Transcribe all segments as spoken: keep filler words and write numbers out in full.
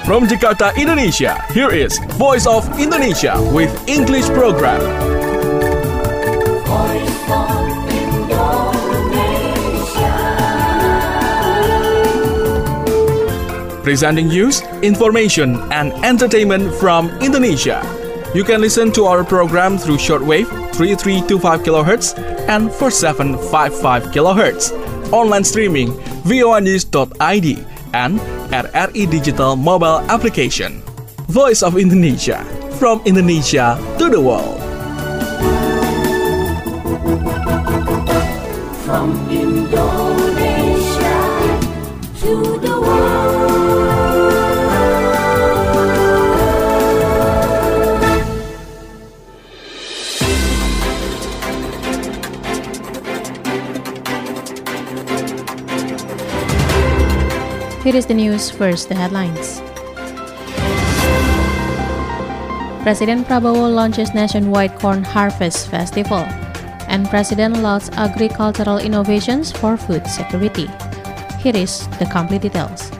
From Jakarta, Indonesia, here is Voice of Indonesia with English program. Voice of Indonesia. Presenting news, information, and entertainment from Indonesia. You can listen to our program through shortwave three three two five kilohertz and four seven five five kilohertz, online streaming voa news dot I D, and at R I Digital mobile application. Voice of Indonesia, from Indonesia to the world. From Indonesia to the world. Here is the news, first the headlines. President Prabowo launches nationwide corn harvest festival, and President launches agricultural innovations for food security. Here is the complete details.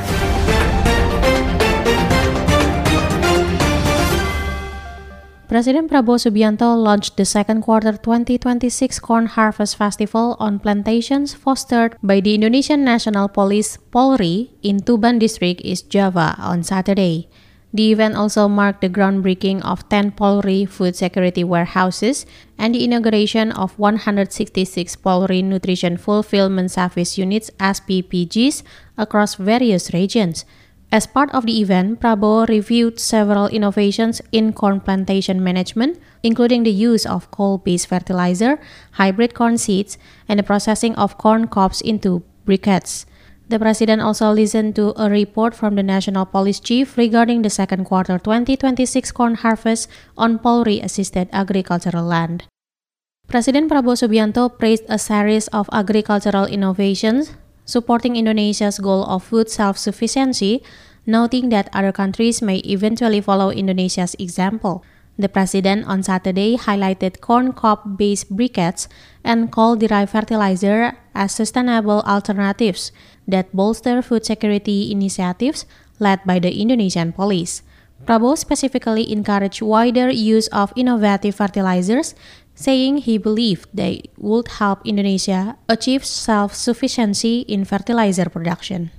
President Prabowo Subianto launched the second quarter twenty twenty-six Corn Harvest Festival on plantations fostered by the Indonesian National Police Polri in Tuban District, East Java on Saturday. The event also marked the groundbreaking of ten Polri food security warehouses and the inauguration of one hundred sixty-six Polri Nutrition Fulfillment Service Units S P P Gs across various regions. As part of the event, Prabowo reviewed several innovations in corn plantation management, including the use of coal-based fertilizer, hybrid corn seeds, and the processing of corn cobs into briquettes. The president also listened to a report from the National Police Chief regarding the second quarter twenty twenty-six corn harvest on Polri-assisted agricultural land. President Prabowo Subianto praised a series of agricultural innovations supporting Indonesia's goal of food self-sufficiency, noting that other countries may eventually follow Indonesia's example. The president on Saturday highlighted corn cob-based briquettes and coal-derived fertilizer as sustainable alternatives that bolster food security initiatives led by the Indonesian police. Prabowo specifically encouraged wider use of innovative fertilizers, saying he believed they would help Indonesia achieve self-sufficiency in fertilizer production.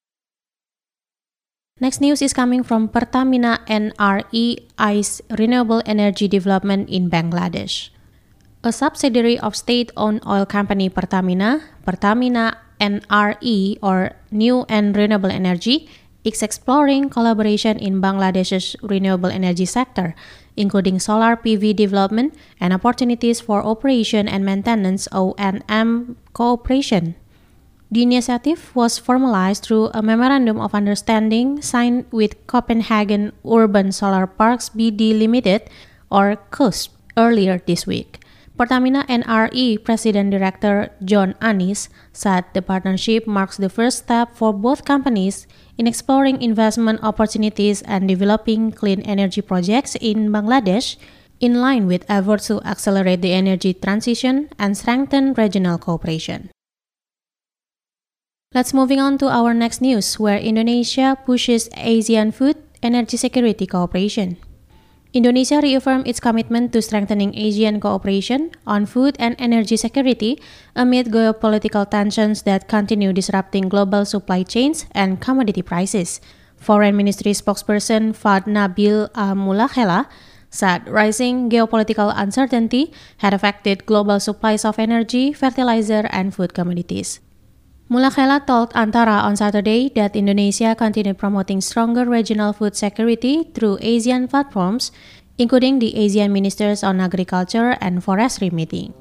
Next news is coming from Pertamina N R E Eyes Renewable Energy Development in Bangladesh. A subsidiary of state-owned oil company Pertamina, Pertamina N R E or New and Renewable Energy, is exploring collaboration in Bangladesh's renewable energy sector, including solar P V development and opportunities for operation and maintenance O and M cooperation. The initiative was formalized through a Memorandum of Understanding signed with Copenhagen Urban Solar Parks B D Limited, or C U S P, earlier this week. Pertamina N R E President Director John Anis said the partnership marks the first step for both companies in exploring investment opportunities and developing clean energy projects in Bangladesh, in line with efforts to accelerate the energy transition and strengthen regional cooperation. Let's moving on to our next news, where Indonesia pushes ASEAN food energy security cooperation. Indonesia reaffirmed its commitment to strengthening ASEAN cooperation on food and energy security amid geopolitical tensions that continue disrupting global supply chains and commodity prices. Foreign Ministry spokesperson Fad Nabil Al-Mulakhela said rising geopolitical uncertainty had affected global supplies of energy, fertilizer, and food commodities. Mulakhela told Antara on Saturday that Indonesia continued promoting stronger regional food security through ASEAN platforms, including the ASEAN Ministers on Agriculture and Forestry meeting.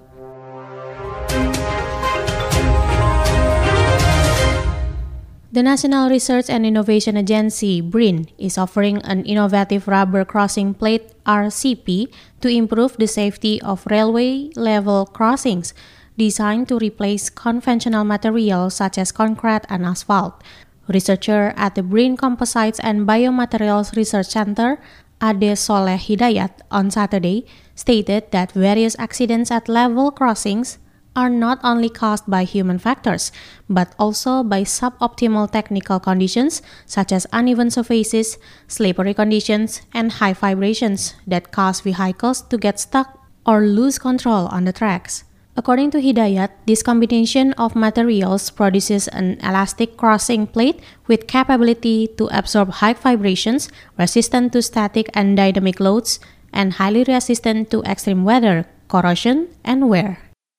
The National Research and Innovation Agency, BRIN, is offering an innovative rubber crossing plate R C P to improve the safety of railway-level crossings, designed to replace conventional materials such as concrete and asphalt. Researcher at the BRIN Composites and Biomaterials Research Center, Ade Soleh Hidayat, on Saturday stated that various accidents at level crossings are not only caused by human factors, but also by suboptimal technical conditions such as uneven surfaces, slippery conditions, and high vibrations that cause vehicles to get stuck or lose control on the tracks. According to Hidayat, this combination of materials produces an elastic crossing plate with capability to absorb high vibrations, resistant to static and dynamic loads, and highly resistant to extreme weather, corrosion, and wear.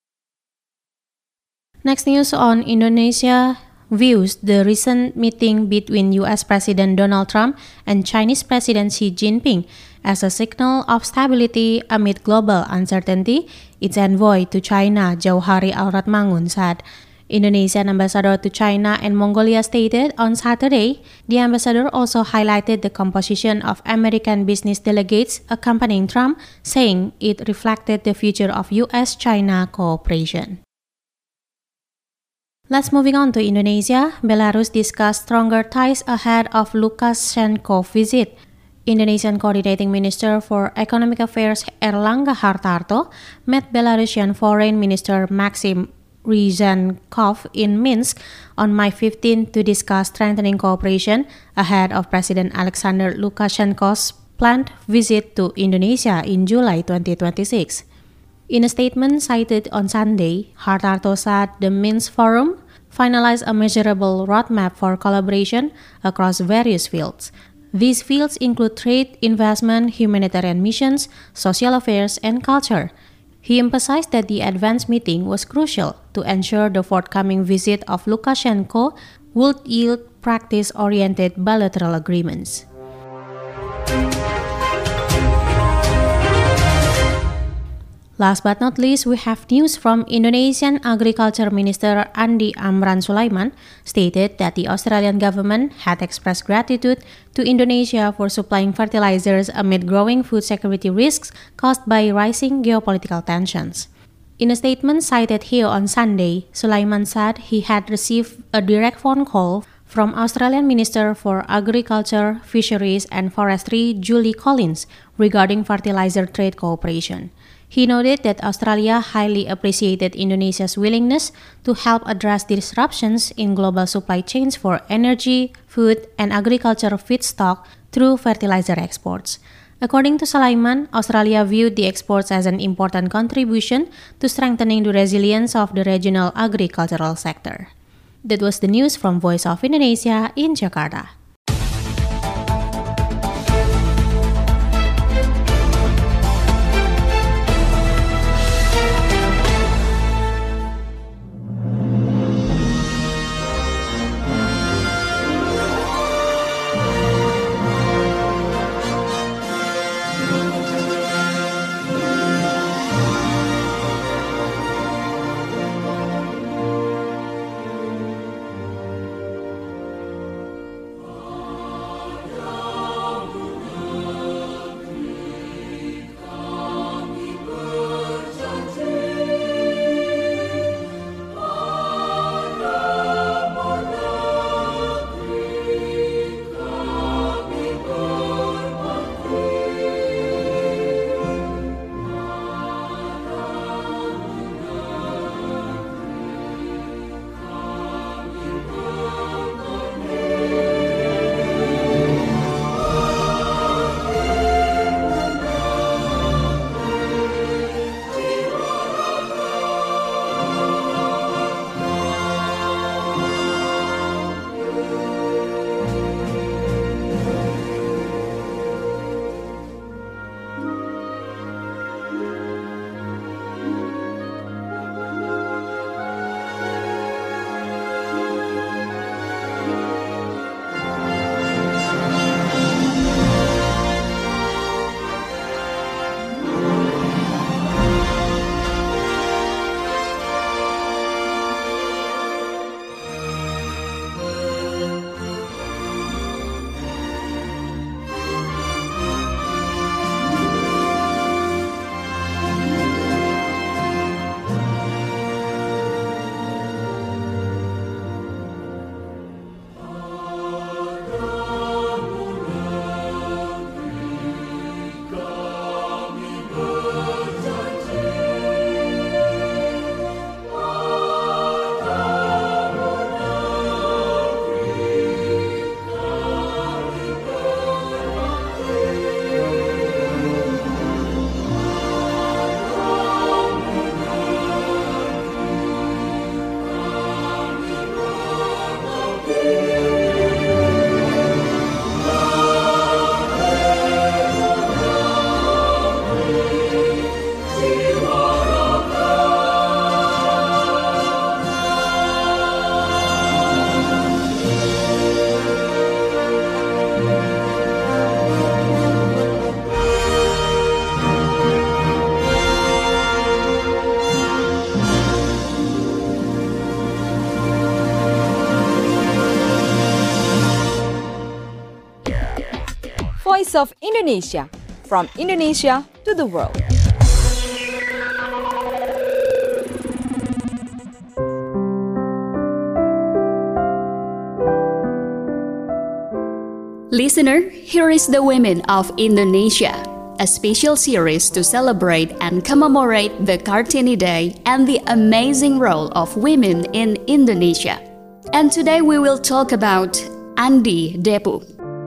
Next news on Indonesia views the recent meeting between U S President Donald Trump and Chinese President Xi Jinping as a signal of stability amid global uncertainty. Its envoy to China, Jauhari Auratmangun, said. Indonesian ambassador to China and Mongolia stated on Saturday. The ambassador also highlighted the composition of American business delegates accompanying Trump, saying it reflected the future of U S China cooperation. Let's moving on to Indonesia. Belarus discussed stronger ties ahead of Lukashenko visit. Indonesian Coordinating Minister for Economic Affairs Erlangga Hartarto met Belarusian Foreign Minister Maxim Ryzhenkov in Minsk on May fifteenth to discuss strengthening cooperation ahead of President Alexander Lukashenko's planned visit to Indonesia in July twenty twenty-six. In a statement cited on Sunday, Hartarto said the Minsk Forum finalized a measurable roadmap for collaboration across various fields. These fields include trade, investment, humanitarian missions, social affairs, and culture. He emphasized that the advanced meeting was crucial to ensure the forthcoming visit of Lukashenko would yield practice-oriented bilateral agreements. Last but not least, we have news from Indonesian Agriculture Minister Andi Amran Sulaiman stated that the Australian government had expressed gratitude to Indonesia for supplying fertilizers amid growing food security risks caused by rising geopolitical tensions. In a statement cited here on Sunday, Sulaiman said he had received a direct phone call from Australian Minister for Agriculture, Fisheries and Forestry Julie Collins regarding fertilizer trade cooperation. He noted that Australia highly appreciated Indonesia's willingness to help address disruptions in global supply chains for energy, food, and agriculture feedstock through fertilizer exports. According to Sulaiman, Australia viewed the exports as an important contribution to strengthening the resilience of the regional agricultural sector. That was the news from Voice of Indonesia in Jakarta. Voice of Indonesia, from Indonesia to the world. Listener, here is the Women of Indonesia, a special series to celebrate and commemorate the Kartini Day and the amazing role of women in Indonesia. And today we will talk about Andi Depu.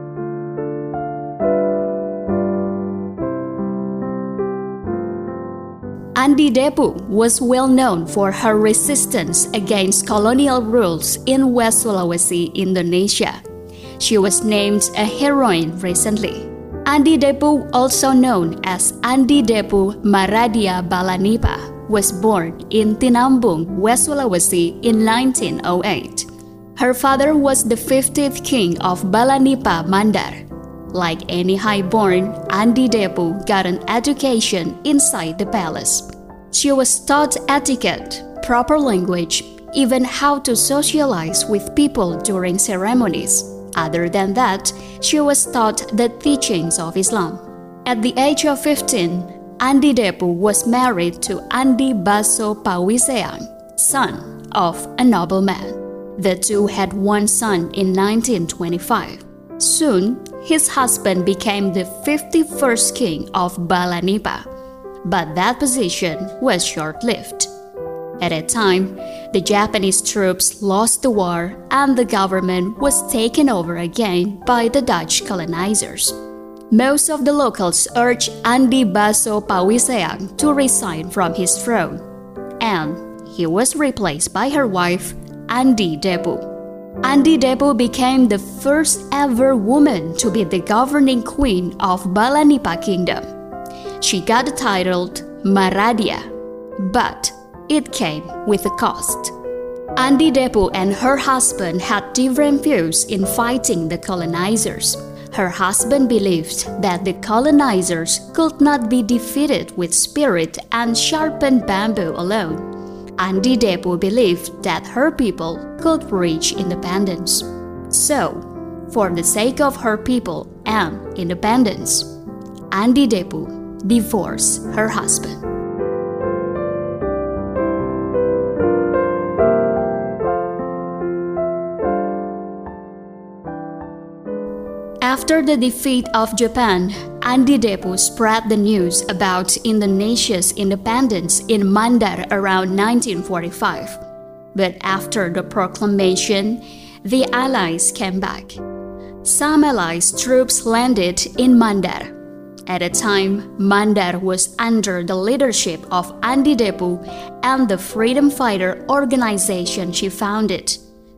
Andi Depu was well known for her resistance against colonial rules in West Sulawesi, Indonesia. She was named a heroine recently. Andi Depu, also known as Andi Depu Maradia Balanipa, was born in Tinambung, West Sulawesi in nineteen oh eight. Her father was the fifteenth king of Balanipa Mandar. Like any highborn, Andi Depu got an education inside the palace. She was taught etiquette, proper language, even how to socialize with people during ceremonies. Other than that, she was taught the teachings of Islam. At the age of fifteen, Andi Depu was married to Andi Baso Pawiseang, son of a nobleman. The two had one son in nineteen twenty-five. Soon, his husband became the fifty-first king of Balanipa, but that position was short-lived. At that time, the Japanese troops lost the war and the government was taken over again by the Dutch colonizers. Most of the locals urged Andi Baso Pawiseang to resign from his throne, and he was replaced by her wife, Andi Depu. Andi Depu became the first ever woman to be the governing queen of Balanipa Kingdom. She got titled Maradia, but it came with a cost. Andi Depu and her husband had different views in fighting the colonizers. Her husband believed that the colonizers could not be defeated with spirit and sharpened bamboo alone. Andi Depu believed that her people could reach independence. So, for the sake of her people and independence, Andi Depu divorced her husband. After the defeat of Japan, Andi Depu spread the news about Indonesia's independence in Mandar around nineteen forty-five. But after the proclamation, the Allies came back. Some Allies troops landed in Mandar. At the time, Mandar was under the leadership of Andi Depu and the freedom fighter organization she founded,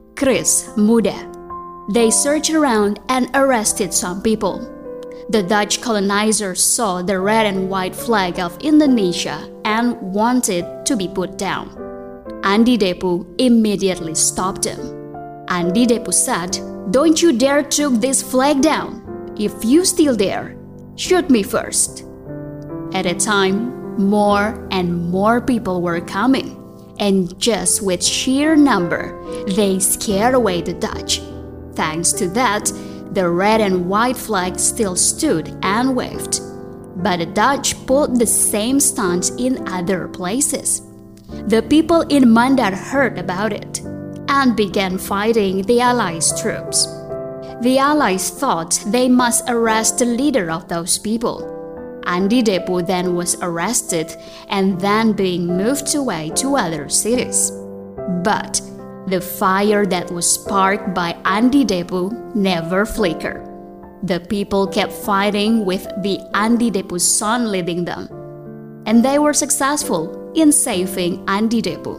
Kris Muda. They searched around and arrested some people. The Dutch colonizers saw the red and white flag of Indonesia and wanted to be put down. Andi Depu immediately stopped them. Andi Depu said, "Don't you dare take this flag down. If you still dare, shoot me first." At a time, more and more people were coming, and just with sheer number, they scared away the Dutch. Thanks to that, the red and white flag still stood and waved. But the Dutch pulled the same stunts in other places. The people in Mandar heard about it and began fighting the Allies' troops. The Allies thought they must arrest the leader of those people. Andi Depu then was arrested and then being moved away to other cities. But the fire that was sparked by Andi Depu never flickered. The people kept fighting with the Andi Depu's son leading them, and they were successful in saving Andi Depu.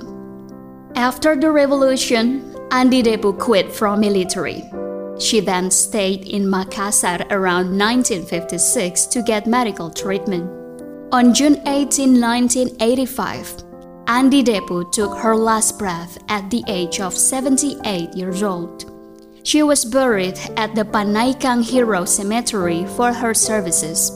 After the revolution, Andi Depu quit from military. She then stayed in Makassar around nineteen fifty-six to get medical treatment. On June eighteenth, nineteen eighty-five, Andi Depu took her last breath at the age of seventy-eight years old. She was buried at the Panaikang Hero Cemetery for her services.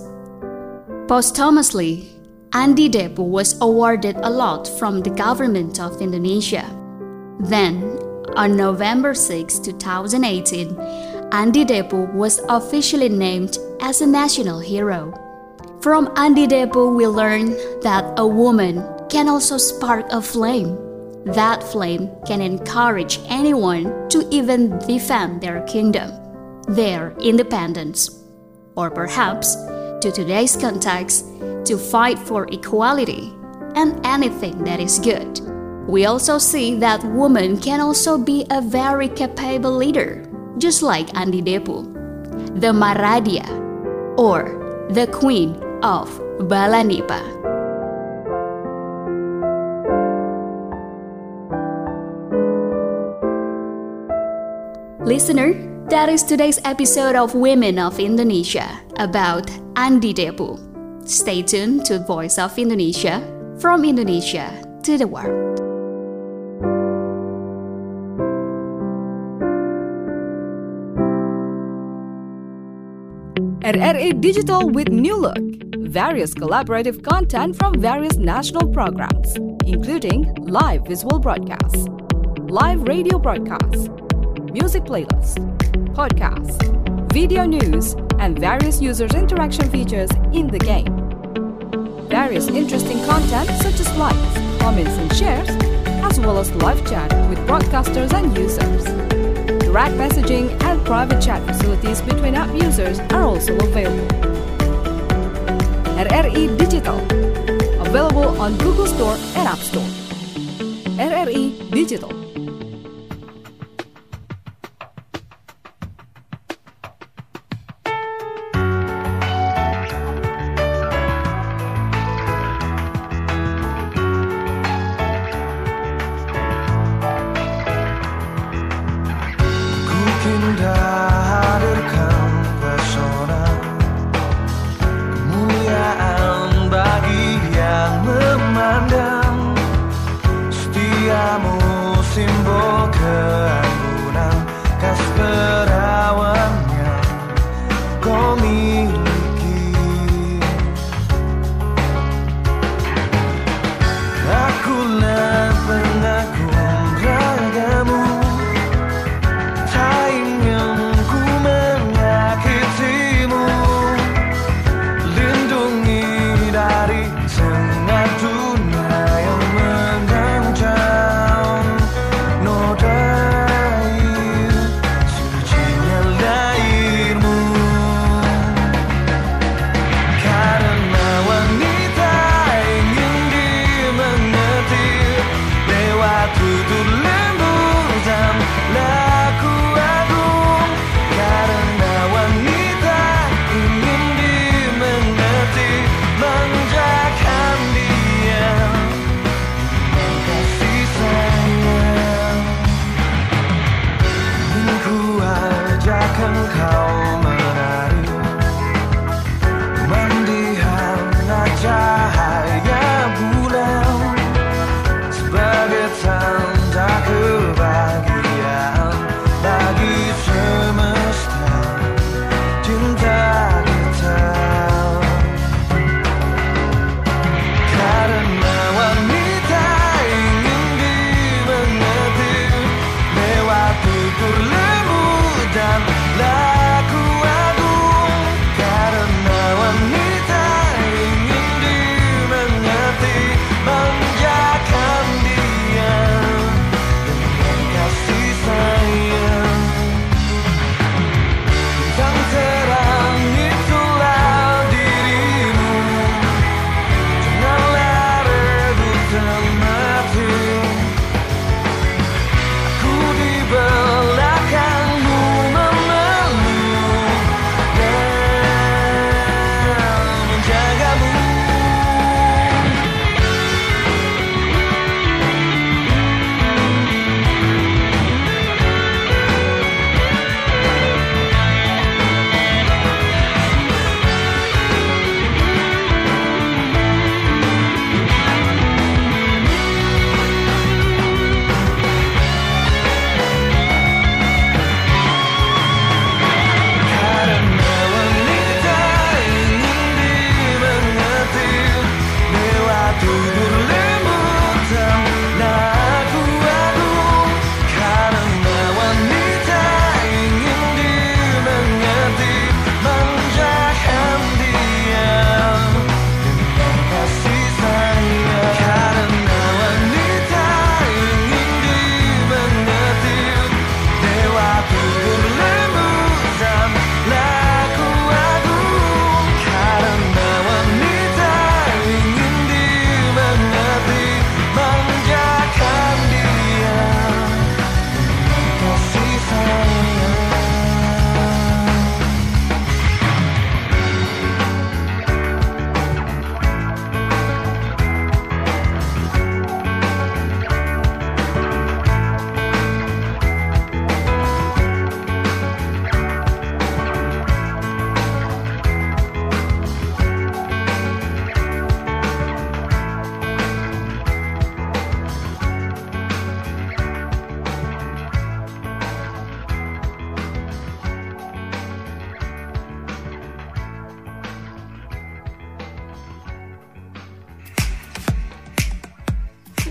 Posthumously, Andi Depu was awarded a lot from the government of Indonesia. Then, on November sixth, two thousand eighteen, Andi Depu was officially named as a national hero. From Andi Depu, we learn that a woman can also spark a flame. That flame can encourage anyone to even defend their kingdom, their independence, or perhaps, to today's context, to fight for equality and anything that is good. We also see that woman can also be a very capable leader, just like Andi Depu, the Maradia, or the Queen of Balanipa. Listener, that is today's episode of Women of Indonesia about Andi Depu. Stay tuned to Voice of Indonesia, from Indonesia to the world. R R A Digital with new look. Various collaborative content from various national programs, including live visual broadcasts, live radio broadcasts, music playlists, podcasts, video news, and various users' interaction features in the game. Various interesting content such as likes, comments, and shares, as well as live chat with broadcasters and users. Direct messaging and private chat facilities between app users are also available. R R E Digital, available on Google Store and App Store. R R E Digital. Karena wanita ingin dimengerti.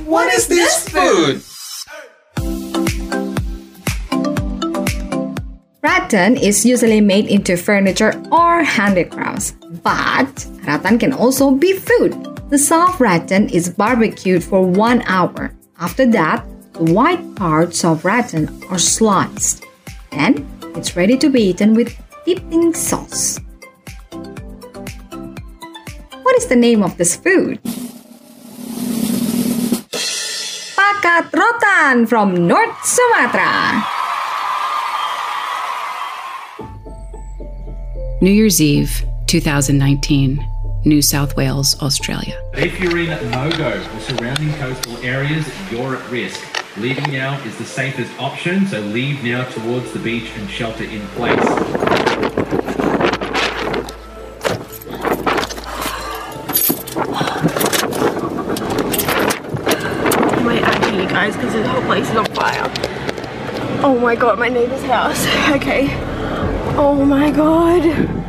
What is this food? Rattan is usually made into furniture or handicrafts, but rattan can also be food. The soft rattan is barbecued for one hour. After that, the white parts of rattan are sliced. Then, it's ready to be eaten with dipping sauce. What is the name of this food? Pakat rotan from North Sumatra. New Year's Eve, twenty nineteen, New South Wales, Australia. If you're in Mogo or surrounding coastal areas, you're at risk. Leaving now is the safest option, so leave now towards the beach and shelter in place. My auntie, you guys, because the whole place is on fire. Oh my god, my neighbor's house. Okay. Oh my god.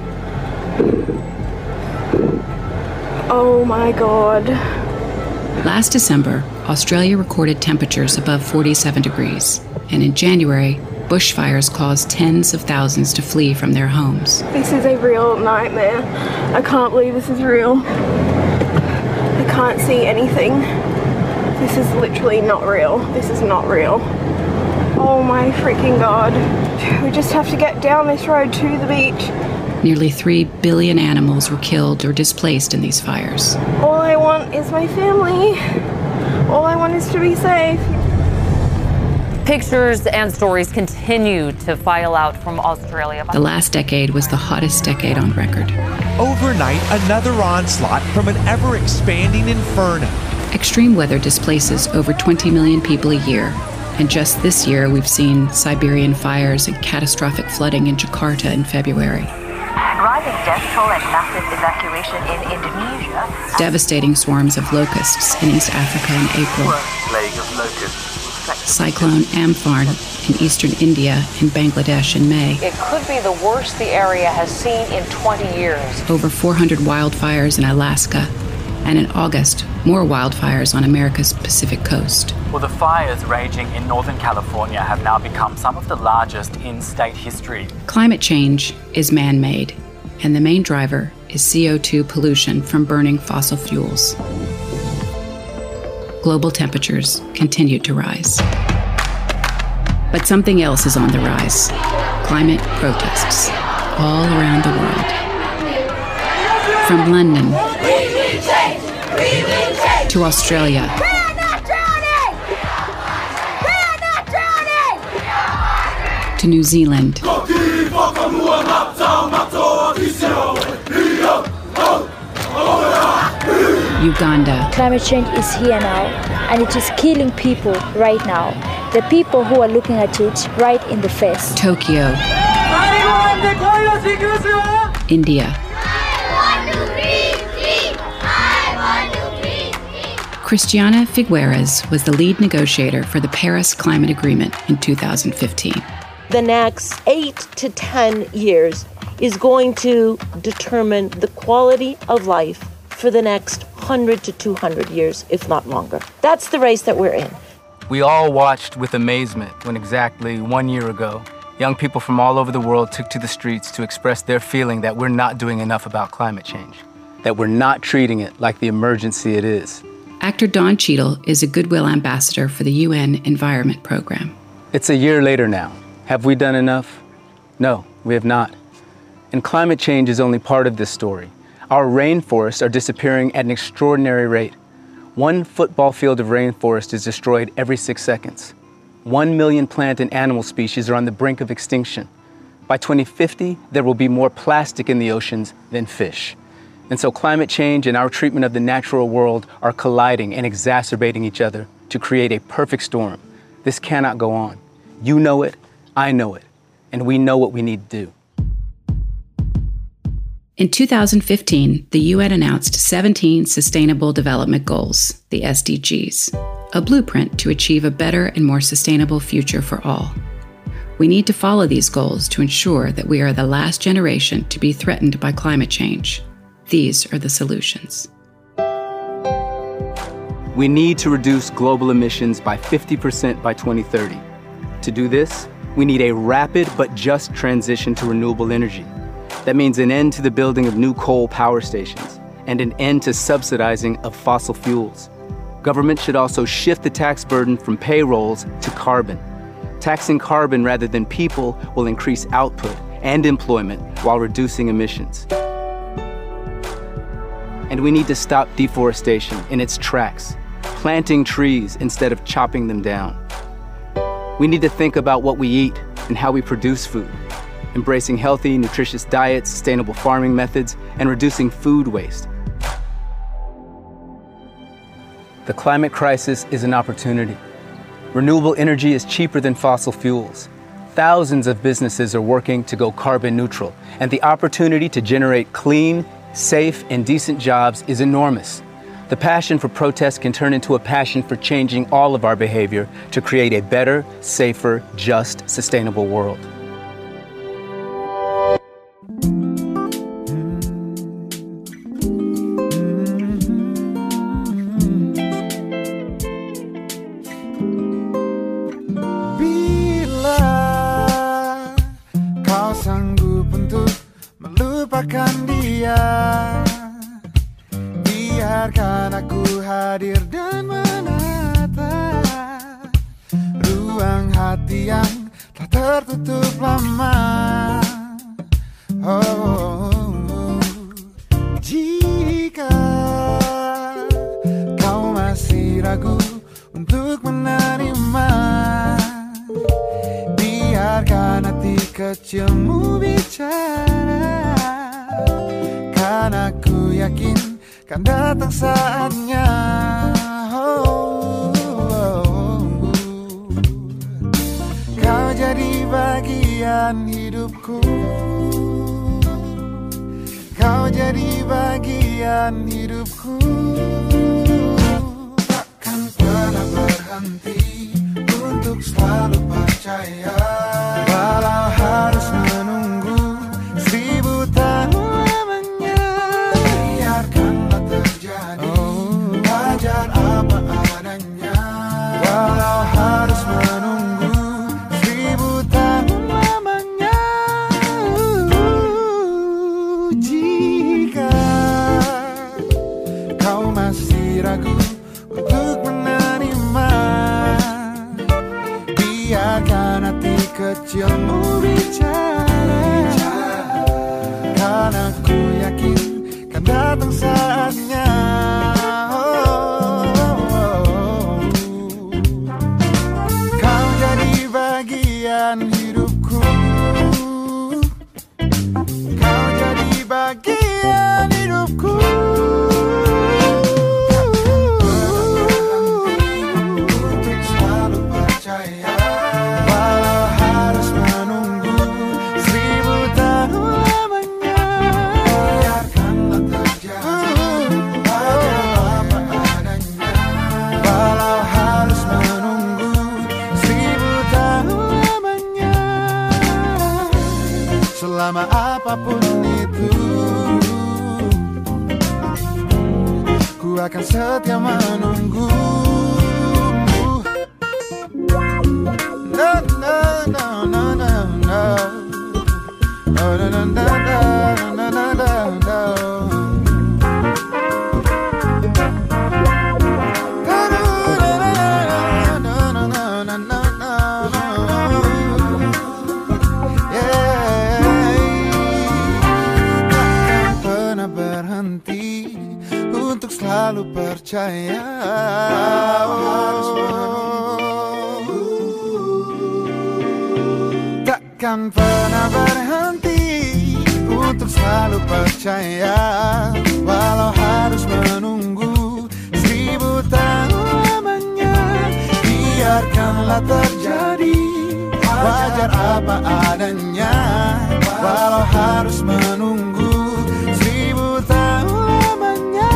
Oh my god. Last December, Australia recorded temperatures above forty-seven degrees, and in January, bushfires caused tens of thousands to flee from their homes. This is a real nightmare. I can't believe this is real. I can't see anything. This is literally not real. This is not real. Oh my freaking god. We just have to get down this road to the beach. Nearly three billion animals were killed or displaced in these fires. All I want is my family. All I want is to be safe. Pictures and stories continue to file out from Australia. The last decade was the hottest decade on record. Overnight, another onslaught from an ever-expanding inferno. Extreme weather displaces over twenty million people a year. And just this year, we've seen Siberian fires and catastrophic flooding in Jakarta in February. Rising death toll and massive evacuation in Indonesia. Devastating swarms of locusts in East Africa in April. Plague of locusts. Cyclone Amphan in eastern India and Bangladesh in May. It could be the worst the area has seen in twenty years. Over four hundred wildfires in Alaska. And in August, more wildfires on America's Pacific coast. Well, the fires raging in Northern California have now become some of the largest in state history. Climate change is man-made, and the main driver is C O two pollution from burning fossil fuels. Global temperatures continue to rise. But something else is on the rise. Climate protests all around the world. From London to Australia, We are not drowning! We are not drowning! to New Zealand, Uganda. Climate change is here now, and it is killing people right now. The people who are looking at it right in the face. Tokyo, India. Cristiana Figueres was the lead negotiator for the Paris Climate Agreement in two thousand fifteen. The next eight to ten years is going to determine the quality of life for the next one hundred to two hundred years, if not longer. That's the race that we're in. We all watched with amazement when exactly one year ago, young people from all over the world took to the streets to express their feeling that we're not doing enough about climate change, that we're not treating it like the emergency it is. Actor Don Cheadle is a Goodwill Ambassador for the U N Environment Program. It's a year later now. Have we done enough? No, we have not. And climate change is only part of this story. Our rainforests are disappearing at an extraordinary rate. One football field of rainforest is destroyed every six seconds. One million plant and animal species are on the brink of extinction. By twenty fifty, there will be more plastic in the oceans than fish. And so climate change and our treatment of the natural world are colliding and exacerbating each other to create a perfect storm. This cannot go on. You know it, I know it, and we know what we need to do. In two thousand fifteen, the U N announced seventeen Sustainable Development Goals, the S D Gs, a blueprint to achieve a better and more sustainable future for all. We need to follow these goals to ensure that we are the last generation to be threatened by climate change. These are the solutions. We need to reduce global emissions by fifty percent by twenty thirty. To do this, we need a rapid but just transition to renewable energy. That means an end to the building of new coal power stations and an end to subsidizing of fossil fuels. Government should also shift the tax burden from payrolls to carbon. Taxing carbon rather than people will increase output and employment while reducing emissions. And we need to stop deforestation in its tracks, planting trees instead of chopping them down. We need to think about what we eat and how we produce food, embracing healthy, nutritious diets, sustainable farming methods, and reducing food waste. The climate crisis is an opportunity. Renewable energy is cheaper than fossil fuels. Thousands of businesses are working to go carbon neutral, and the opportunity to generate clean, safe, and decent jobs is enormous. The passion for protest can turn into a passion for changing all of our behavior to create a better, safer, just, sustainable world. Biarkan aku hadir dan menatap ruang hati yang telah tertutup lama. Oh, jika kau masih ragu untuk menerima, biarkan hati kecilmu bicara, karena aku yakin kan datang saatnya. Oh, oh, oh. Kau jadi bagian hidupku, kau jadi bagian hidupku. Takkan pernah berhenti untuk selalu percaya, walau harus menunggu seribu tahun. Wajar apa adanya, walau harus menunggu seribu tahun lamanya. Jika kau masih ragu untuk menerima, biarkan hati kecilmu bicara, karena ku yakin kan datang saatnya. Hidupku, kau jadi bagian hidupku. Untuk selalu percaya, walau harus menunggu seribu tahun lamanya. Biarkanlah terjadi, wajar apa adanya, walau harus menunggu seribu tahun. Selama apapun itu, ku akan setia menunggu. No, no, no, no, no, no. Oh, no, no, no, no, no, no, no. Untuk selalu percaya, takkan pernah berhenti untuk selalu percaya, walau harus menunggu seribu tahun lamanya. Biarkanlah terjadi, wajar apa adanya, walau harus menunggu seribu tahun lamanya.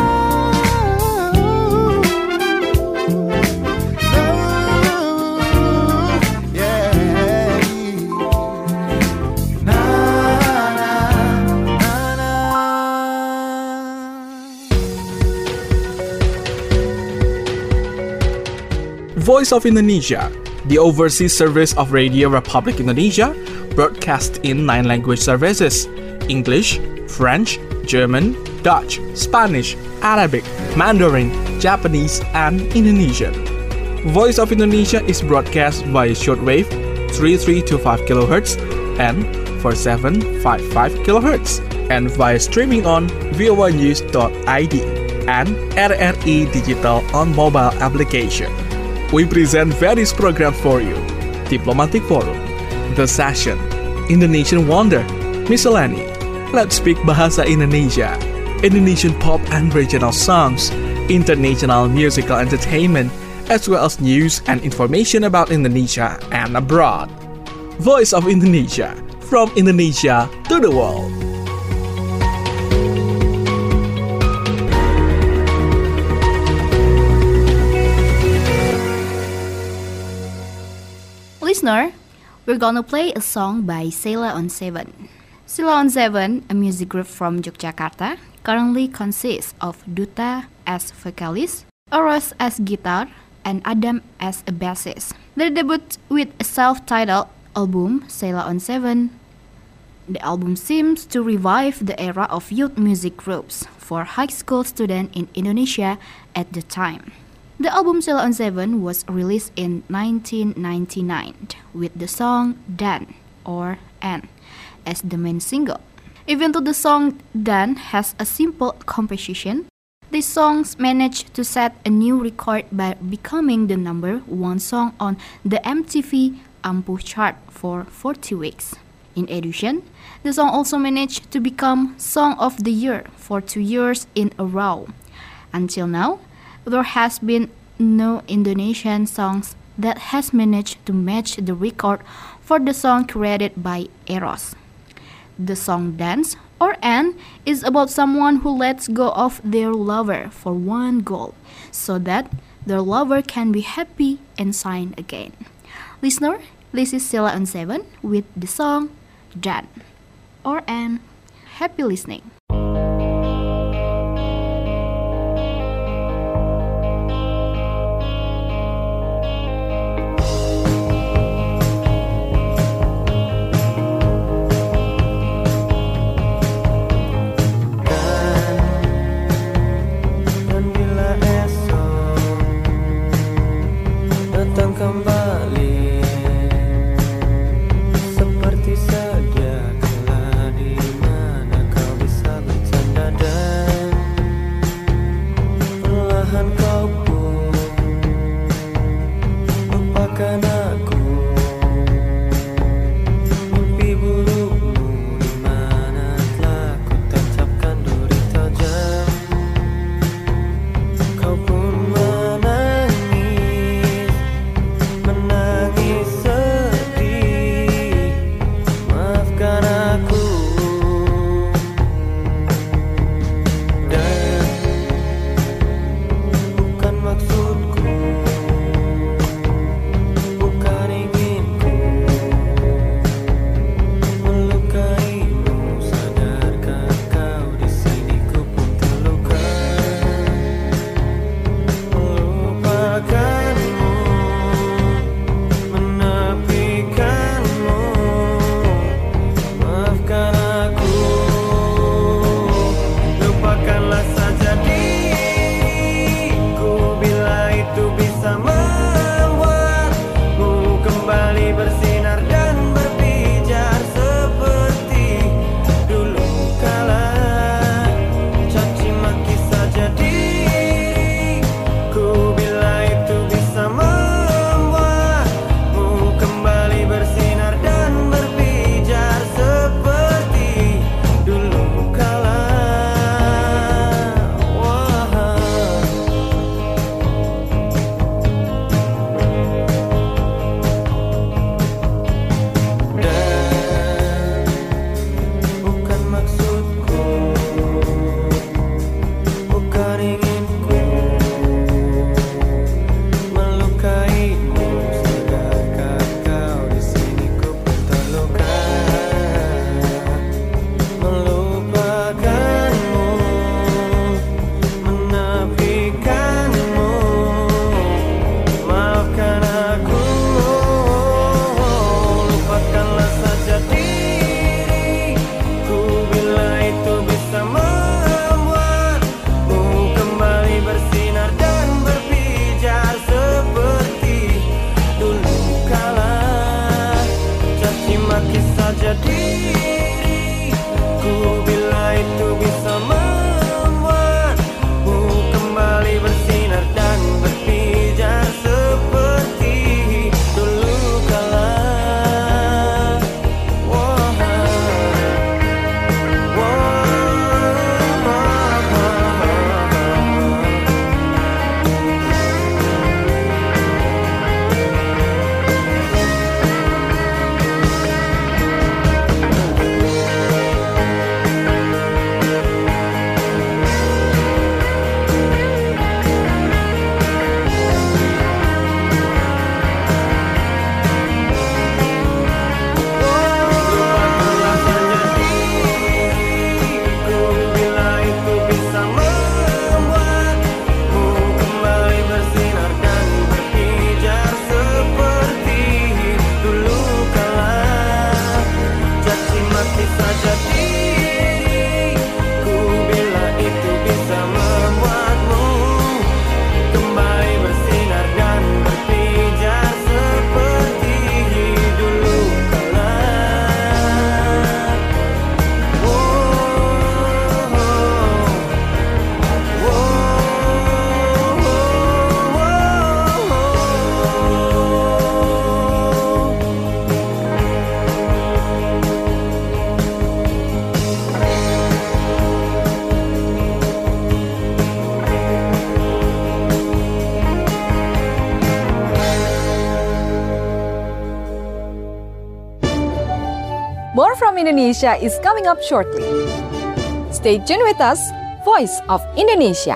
Voice of Indonesia, the overseas service of Radio Republic Indonesia, broadcast in nine language services: English, French, German, Dutch, Spanish, Arabic, Mandarin, Japanese, and Indonesian. Voice of Indonesia is broadcast via shortwave thirty-three point two five kilohertz and forty-seven point five five kilohertz, and via streaming on voa news dot I D and R R I Digital on mobile application. We present various programs for you: Diplomatic Forum, The Session, Indonesian Wonder, Miscellany, Let's Speak Bahasa Indonesia, Indonesian pop and regional songs, international musical entertainment, as well as news and information about Indonesia and abroad. Voice of Indonesia, from Indonesia to the world. Listener, we're gonna play a song by Sheila on Seven. Sheila on Seven, a music group from Yogyakarta, currently consists of Duta as vocalist, Eros as guitar, and Adam as a bassist. They debut with a self-titled album, Sheila on Seven. The album seems to revive the era of youth music groups for high school students in Indonesia at the time. The album Sheila on Seven was released in nineteen ninety-nine with the song Dan or N as the main single. Even though the song Dan has a simple composition, these songs managed to set a new record by becoming the number one song on the M T V Ampuh chart for forty weeks. In addition, the song also managed to become Song of the Year for two years in a row. Until now, there has been no Indonesian songs that has managed to match the record for the song created by Eros. The song Dance or N is about someone who lets go of their lover for one goal, so that their lover can be happy and shine again. Listener, this is Sheila on Seven with the song Dan or N. Happy listening. Seperti sedia kala di mana kau bisa from Indonesia is coming up shortly. Stay tuned with us, Voice of Indonesia.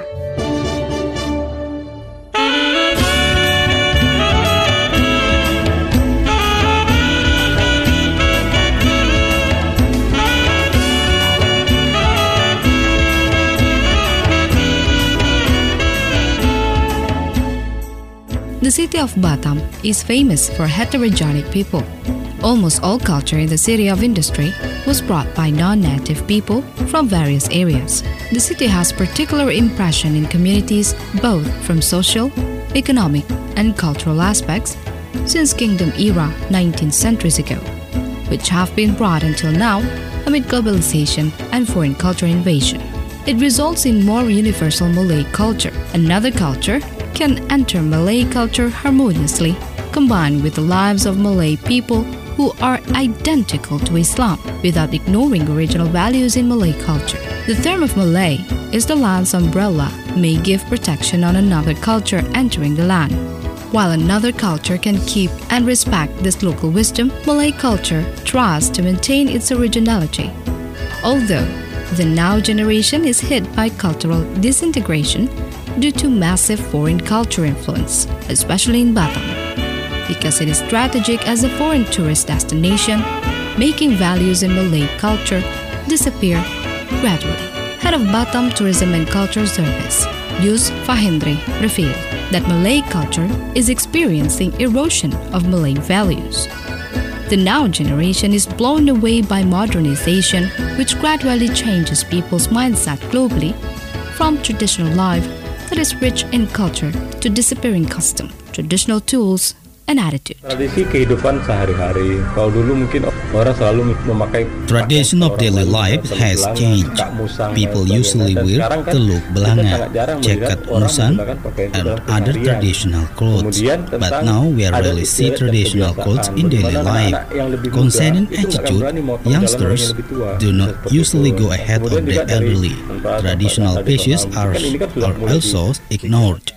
The city of Batam is famous for heterogenic people. Almost all culture in the city of industry was brought by non-native people from various areas. The city has particular impression in communities both from social, economic, and cultural aspects since kingdom era nineteen centuries ago, which have been brought until now amid globalization and foreign culture invasion. It results in more universal Malay culture. Another culture can enter Malay culture harmoniously, combined with the lives of Malay people who are identical to Islam, without ignoring original values in Malay culture. The term of Malay is the land's umbrella, may give protection on another culture entering the land. While another culture can keep and respect this local wisdom, Malay culture tries to maintain its originality. Although the now generation is hit by cultural disintegration due to massive foreign culture influence, especially in Batam, because it is strategic as a foreign tourist destination, making values in Malay culture disappear gradually. Head of Batam Tourism and Culture Service, Yus Fahendri, revealed that Malay culture is experiencing erosion of Malay values. The now generation is blown away by modernization, which gradually changes people's mindset globally from traditional life that is rich in culture to disappearing custom, traditional tools, and attitude. Tradisi kehidupan sehari-hari. Kalau dulu mungkin orang selalu memakai Tradition of daily life has changed. People usually wear teluk belanga, jacket musang, and other traditional clothes. But now we rarely see traditional clothes in daily life. Concerning attitude, youngsters do not usually go ahead of the elderly. Traditional fashions are, are also ignored.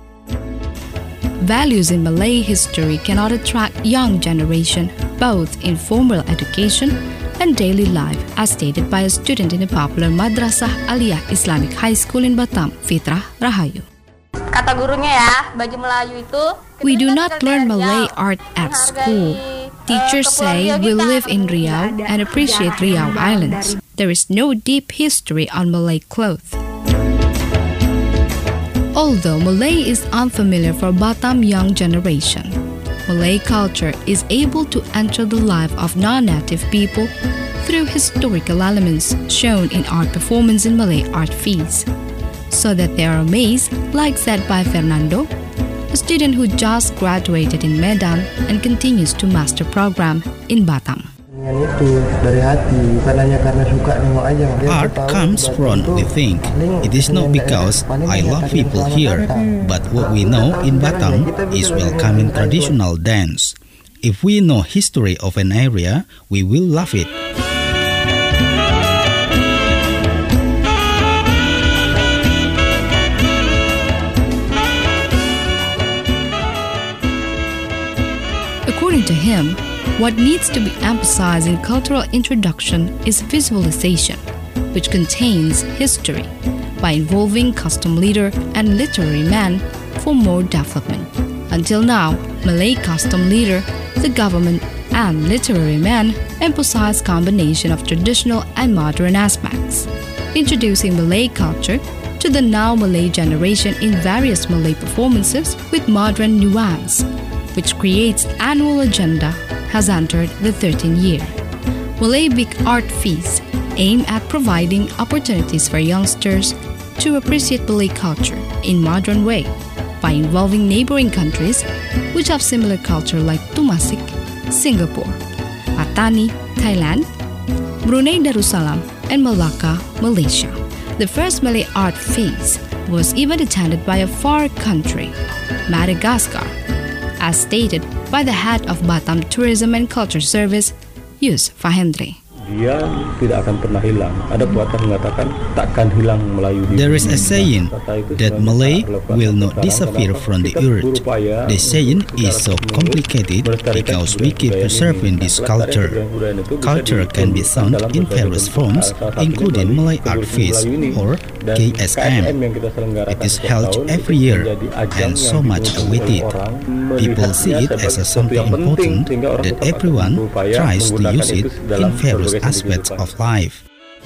Values in Malay history cannot attract young generation, both in formal education and daily life, as stated by a student in a popular Madrasah Aliyah Islamic High School in Batam, Fitrah Rahayu. Kata gurunya ya, baju Melayu itu. We do not learn Malay art at school. Teachers say we live in Riau and appreciate Riau Islands. There is no deep history on Malay clothes. Although Malay is unfamiliar for Batam young generation, Malay culture is able to enter the life of non-native people through historical elements shown in art performance in Malay art feats, so that they are amazed, like said by Fernando, a student who just graduated in Medan and continues to master program in Batam. Art comes from within. It is not because I love people here, but what we know in Batam is welcoming traditional dance. If we know history of an area, we will love it. According to him, what needs to be emphasized in cultural introduction is visualization, which contains history, by involving custom leader and literary man for more development. Until now, Malay custom leader, the government, and literary man emphasize combination of traditional and modern aspects, introducing Malay culture to the now Malay generation in various Malay performances with modern nuance, which creates annual agenda, has entered the thirteenth year. Malay Big Art Feast aim at providing opportunities for youngsters to appreciate Malay culture in modern way by involving neighboring countries which have similar culture like Tumasik, Singapore, Patani, Thailand, Brunei Darussalam, and Malacca, Malaysia. The first Malay Art Feast was even attended by a far country, Madagascar, as stated by the head of Batam Tourism and Culture Service, Yus Fahendri. Dia tidak akan pernah hilang. Ada pepatah mengatakan takkan hilang Melayu di There is a saying that Malay will not disappear from the earth. The saying is so complicated because we keep preserving this culture. Culture can be found in various forms, including Malay Art Fest or K S M. It is held every year and so much awaited. People see it as a something important that everyone tries to use it in various aspects of life.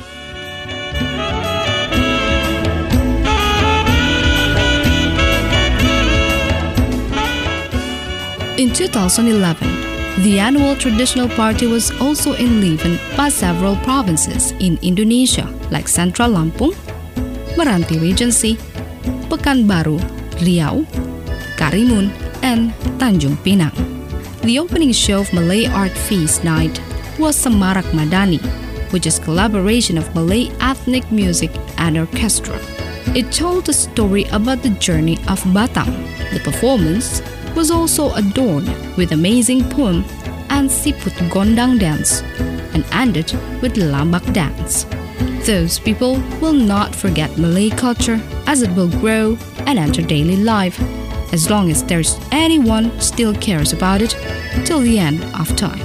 In two thousand eleven, the annual traditional party was also enlivened by several provinces in Indonesia like Central Lampung, Meranti Regency, Pekanbaru, Riau, Karimun, and Tanjung Pinang. The opening show of Malay Art Feast Night was Semarak Madani, which is collaboration of Malay ethnic music and orchestra. It told a story about the journey of Batam. The performance was also adorned with amazing poem and siput gondang dance, and ended with lambak dance. Those people will not forget Malay culture as it will grow and enter daily life, as long as there's anyone still cares about it till the end of time.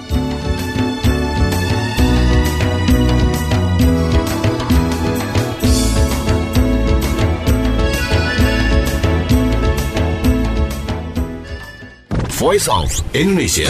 Voice of Indonesia.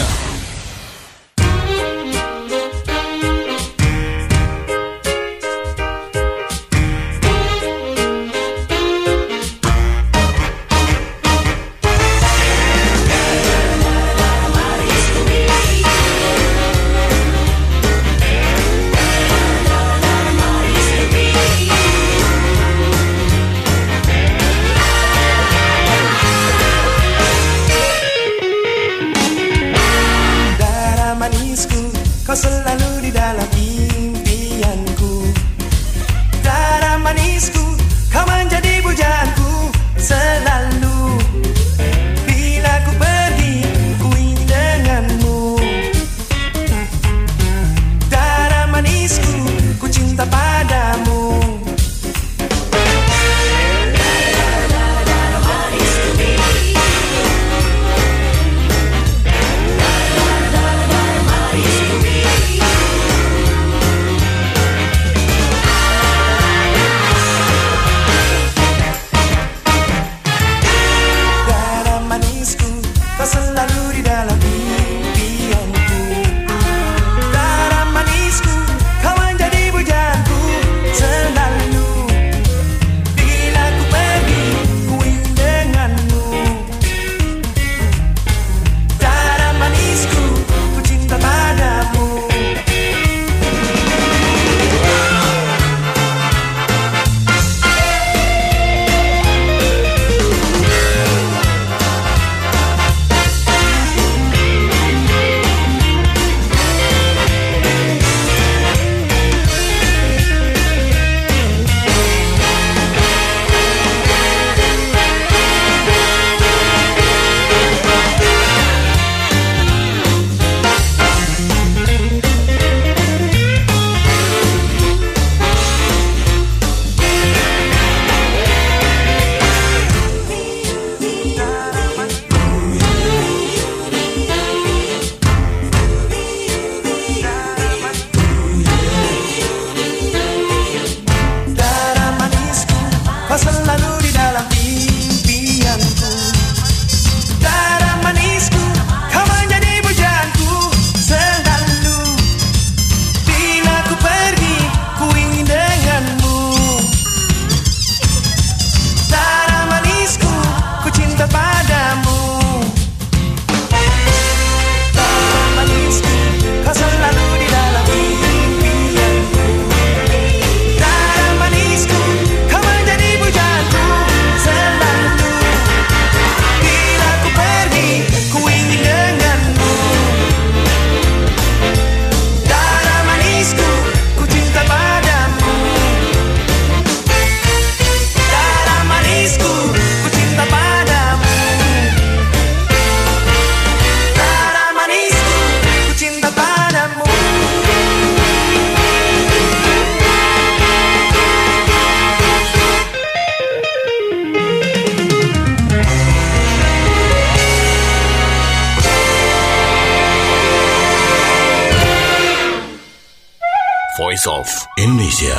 Voice of Indonesia.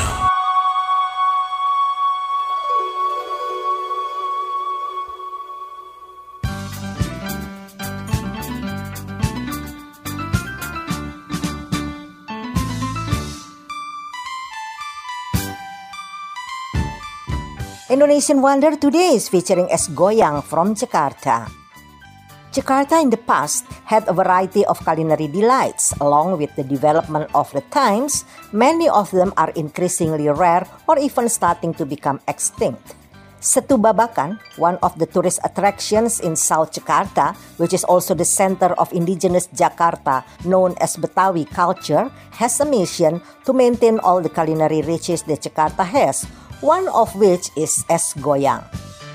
Indonesian Wonder today is featuring Es Goyang from Jakarta. Jakarta in the past had a variety of culinary delights. Along with the development of the times, many of them are increasingly rare or even starting to become extinct. Setu Babakan, one of the tourist attractions in South Jakarta, which is also the center of indigenous Jakarta known as Betawi culture, has a mission to maintain all the culinary riches that Jakarta has, one of which is Es Goyang.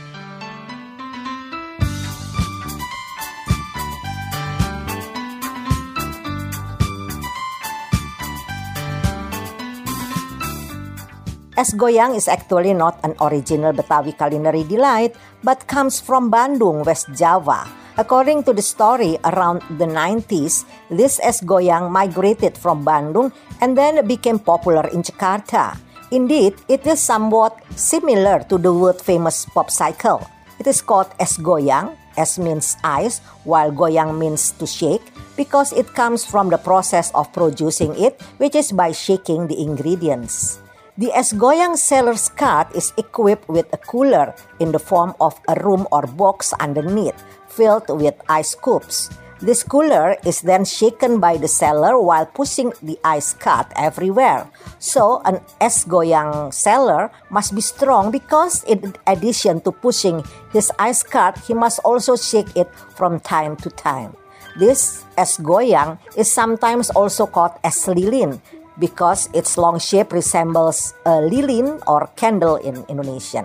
Es Goyang is actually not an original Betawi culinary delight, but comes from Bandung, West Java. According to the story, around the nineties, this Es Goyang migrated from Bandung and then became popular in Jakarta. Indeed, it is somewhat similar to the world-famous popsicle. It is called Es Goyang. Es means ice, while goyang means to shake, because it comes from the process of producing it, which is by shaking the ingredients. The Es Goyang seller's cart is equipped with a cooler in the form of a room or box underneath, filled with ice cubes. This cooler is then shaken by the seller while pushing the ice cart everywhere. So, an Es Goyang seller must be strong because in addition to pushing his ice cart, he must also shake it from time to time. This Es Goyang is sometimes also called Es Lilin, because its long shape resembles a lilin or candle in Indonesian.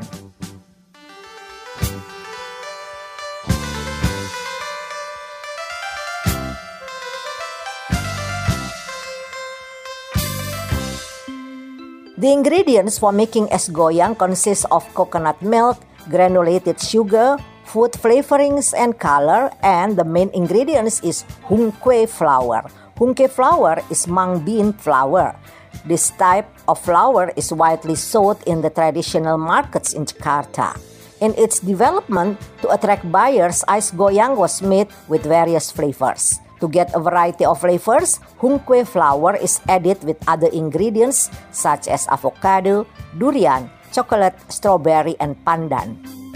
The ingredients for making Es Goyang consist of coconut milk, granulated sugar, food flavorings and color, and the main ingredients is hung kue flour. Hung kue flour is mung bean flour. This type of flour is widely sold in the traditional markets in Jakarta. In its development to attract buyers, Es Goyang was made with various flavors. To get a variety of flavors, hung kue flour is added with other ingredients such as avocado, durian, chocolate, strawberry, and pandan.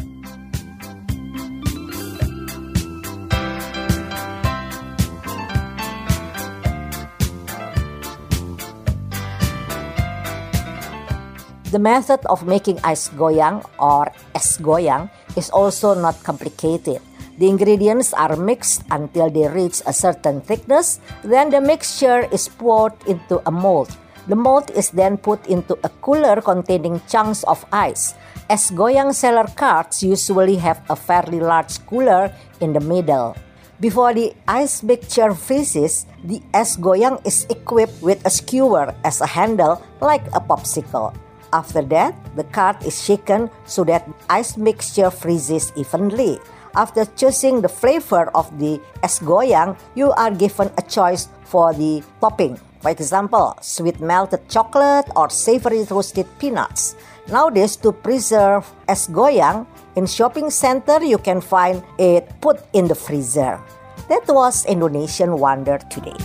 The method of making Es Goyang or Es Goyang is also not complicated. The ingredients are mixed until they reach a certain thickness, then the mixture is poured into a mold. The mold is then put into a cooler containing chunks of ice. Es Goyang seller carts usually have a fairly large cooler in the middle. Before the ice mixture freezes, the Es Goyang is equipped with a skewer as a handle like a popsicle. After that, the cart is shaken so that ice mixture freezes evenly. After choosing the flavor of the Es Goyang, you are given a choice for the topping. For example, sweet melted chocolate or savory roasted peanuts. Nowadays, to preserve Es Goyang, in shopping center you can find it put in the freezer. That was Indonesian Wonder today.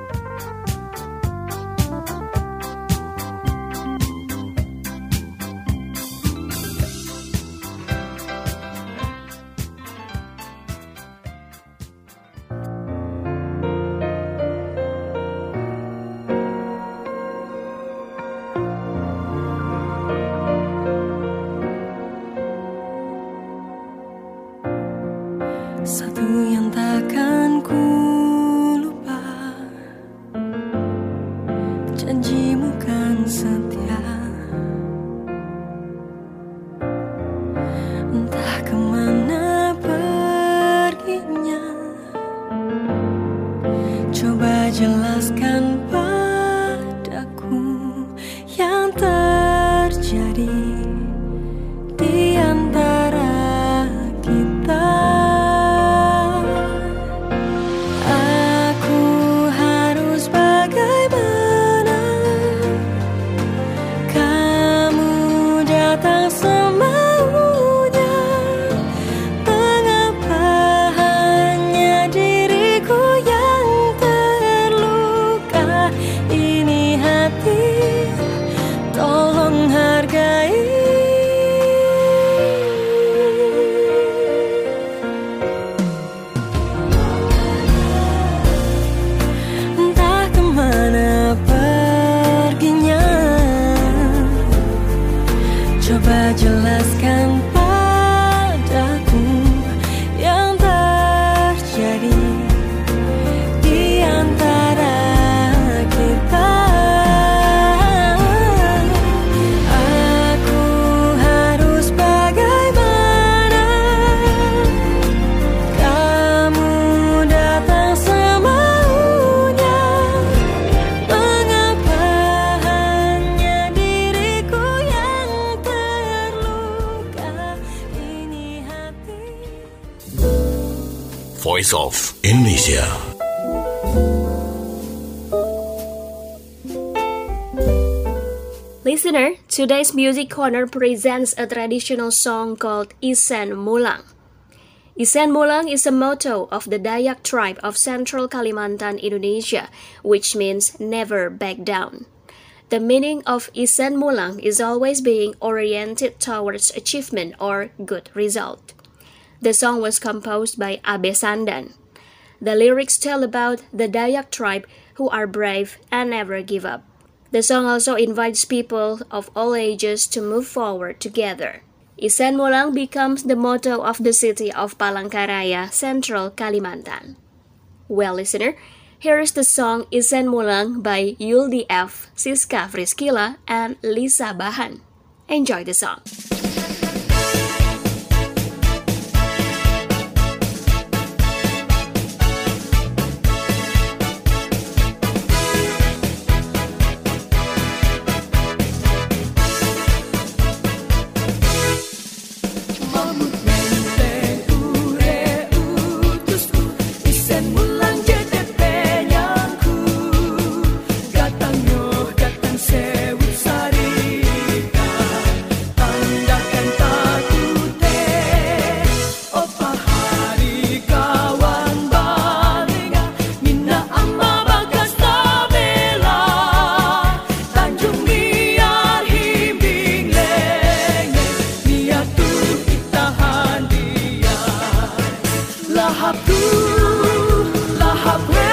Satu yang takkan ku lupa, janjimu kan setia. Entah kemana perginya, coba jelaskan padaku yang terjadi di antara kita. Voice of Indonesia. Listener, today's Music Corner presents a traditional song called Isen Mulang. Isen Mulang is a motto of the Dayak tribe of Central Kalimantan, Indonesia, which means never back down. The meaning of Isen Mulang is always being oriented towards achievement or good result. The song was composed by Abe Sandan. The lyrics tell about the Dayak tribe who are brave and never give up. The song also invites people of all ages to move forward together. Isen Mulang becomes the motto of the city of Palangkaraya, Central Kalimantan. Well, listener, here is the song Isen Mulang by Yuldi F, Siska Friskila, and Lisa Bahan. Enjoy the song. Lahap tu, lahap